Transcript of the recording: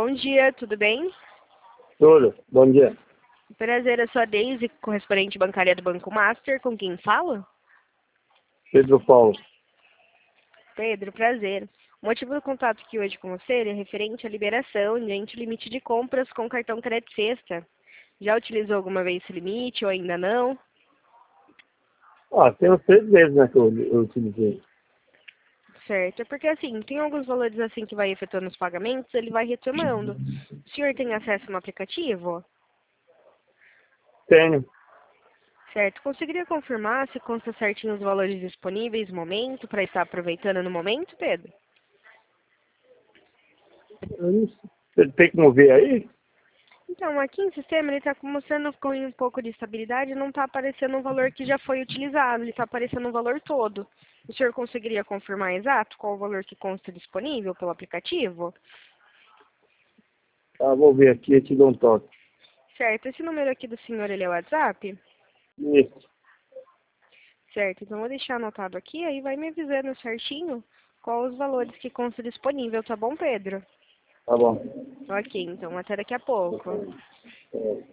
Bom dia, tudo bem? Tudo. Bom dia. Prazer, eu sou a Deise, correspondente bancária do Banco Master. Com quem falo? Pedro Paulo. Pedro, prazer. O motivo do contato aqui hoje com você é referente à liberação de limite de compras com cartão Crédito Sexta. Já utilizou alguma vez esse limite ou ainda não? Tem uns 3 meses, né, que eu utilizei. Certo, é porque assim, tem alguns valores assim que vai efetuando os pagamentos, ele vai retomando. O senhor tem acesso no aplicativo? Tenho. Certo, conseguiria confirmar se consta certinho os valores disponíveis no momento, para estar aproveitando no momento, Pedro? Eu não sei. Você tem como ver aí? Então, aqui em sistema ele está mostrando com um pouco de estabilidade, não está aparecendo um valor que já foi utilizado, ele está aparecendo um valor todo. O senhor conseguiria confirmar exato qual o valor que consta disponível pelo aplicativo? Vou ver aqui e te dou um toque. Certo, esse número aqui do senhor, ele é o WhatsApp? Isso. Certo, então vou deixar anotado aqui, aí vai me avisando certinho qual os valores que consta disponível, tá bom, Pedro? Tá bom. Ok, então até daqui a pouco. É.